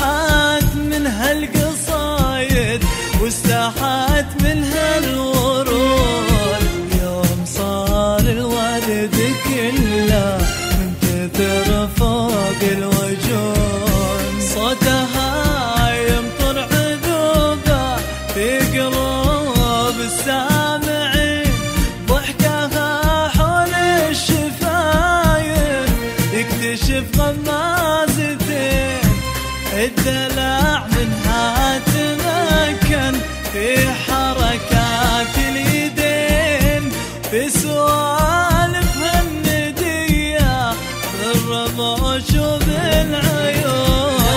صاحت من هالقصايد واستحت من هالورود، يوم صار الورد كله من كثر فوق الوجود، صوتها يمطر عذوبه في قلوب السامعين، ضحكها حول الشفايف يكتشف غمازتين، الدلع منها تمكن في حركات اليدين، في سوالف هالندية بالرموش وبالعيون.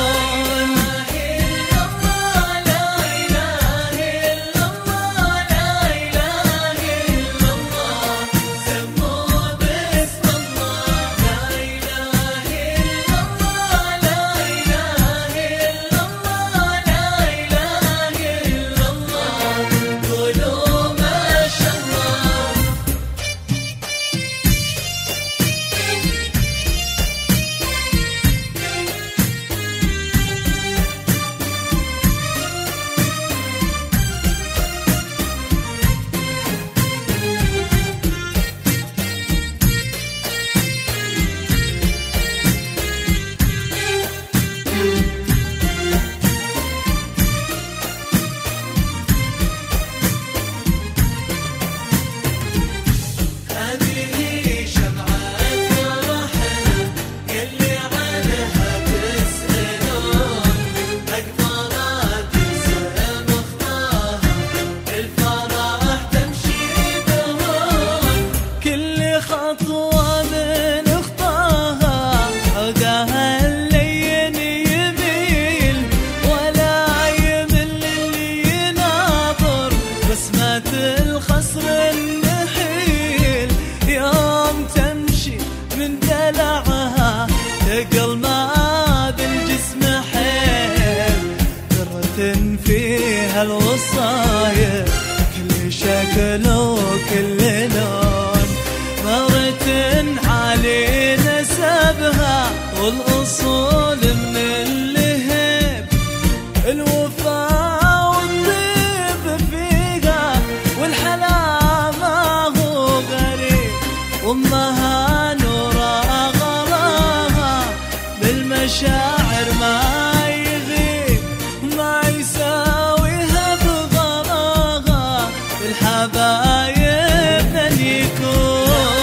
خطوة من خطاها عودها اللين يميل ولا يمل اللي يناظر بسمة الخصر النحيل، يوم تمشي من دلعها تقل ما بالجسم حيل، ذرة فيها الوصايا كل شكل وكل لون، مرت علي نسبها والأصول من اللهب، الوفاء والطيب فيها والحلا ما هو غريب، أمها نورا غراها بالمشاعر ما يغيب، ما يساويها بغراها بالحبايب من يكون.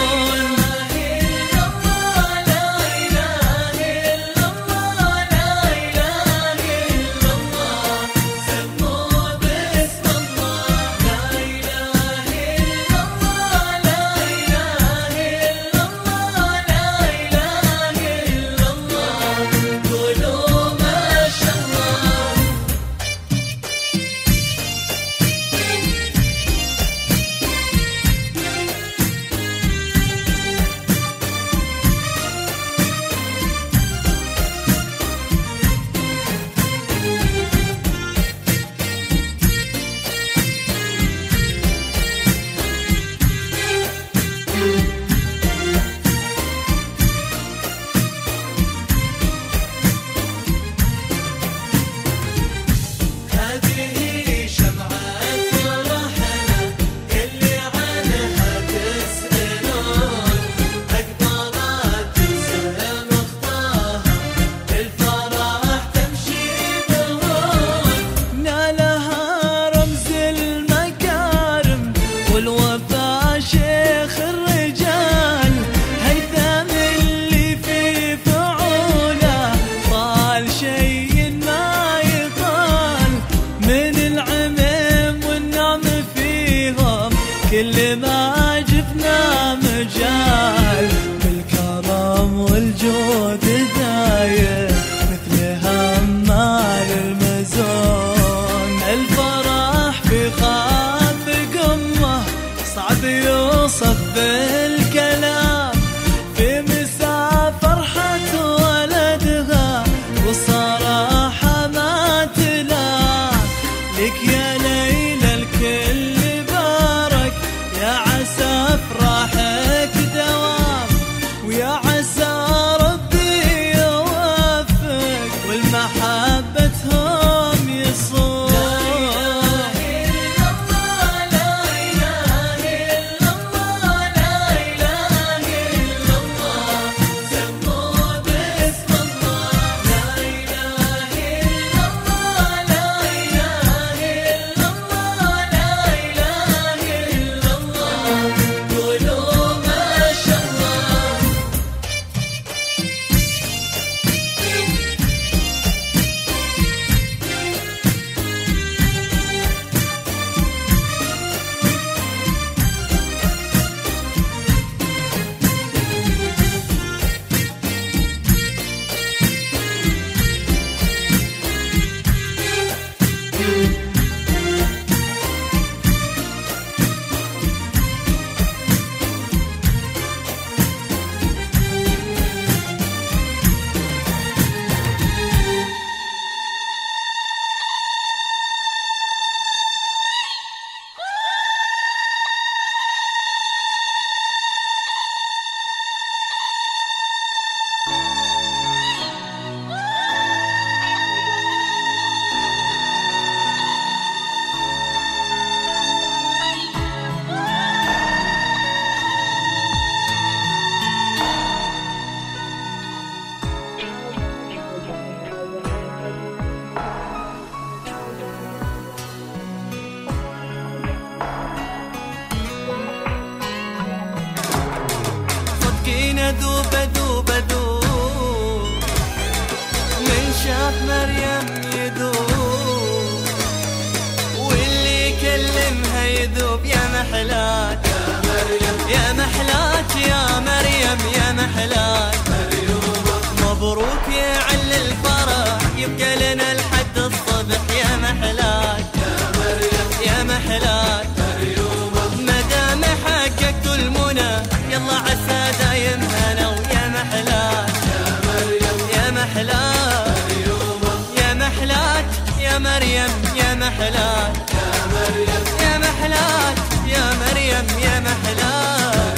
والوفا شيخ الرجال هيثم اللي في فعوله طال شيء ما يطال، من العمم والنعم فيهم كل ما جبنا مجال، بالكرم والجود دايم مثل همال المزون، الفرح في صعب يوصف بالكلام، في مسا فرحة ولدها والصراحة ما تلام، لك يا ليلى الكل بارك، يا عسى افراحك دوام، ويا عسى ربي يوفق والمحبة ذوب ذوب ذوب من شاف مريم يذوب، واللي يكلمها يذوب. يا محلات يا مريم يا محلات يا مريم يا محلات، مبروك يا عل الفرح يبقى لنا لحد الصبح. يا محلات يا مريم يا محلات، مدام حققت المنى يلا عسى دايم هنا. ويا محلات يا مريم يا محلات، يا محلات يا مريم يا محلات، يا محلات يا مريم يا محلات.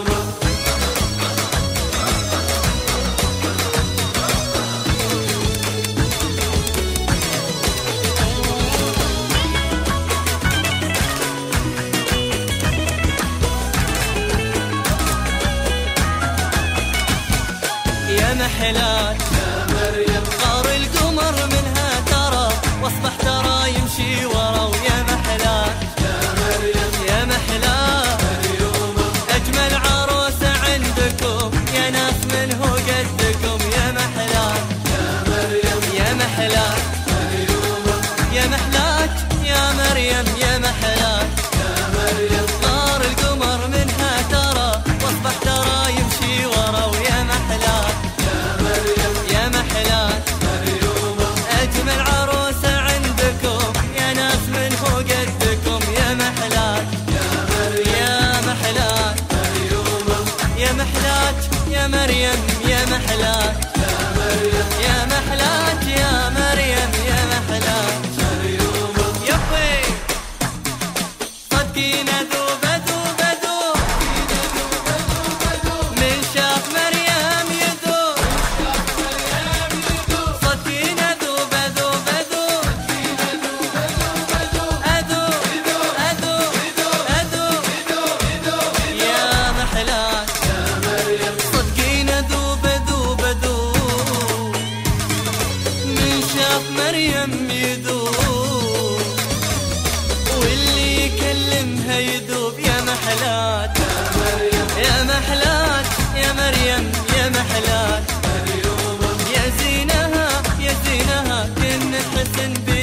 يا محلات يا مريم غار القمر منها ترى، واصبح ترى يمشي ورا. ويا محلات يا مريم يا محلات، اجمل عروسه عندكم يا ناس منه قدكم. يا محلات يا مريم يا محلات، يا محلات يا مريم يا محلات، غار القمر منها ترى، واصبح ترى يمشي ورا. ويا محلات يا محلات، أجمل عروسة عندكم يا ناس منه قدكم. يا محلات يا محلات، يا محلات يا مريم يا محلات، يا محلات يا مريم يا محلات. يبي صدقينا ذوب ذوب ذوب من شاف مريم يذوب، صدقينا ذوب ذوب ذوب أذوب أذوب أذوب. يا محلات صدقينا ذوب ذوب ذوب من شاف مريم يذوب، واللي يكلمها يذوب. يا محلات يا محلات يا مريم يا محلات، يا زينها يا زينها كن حسن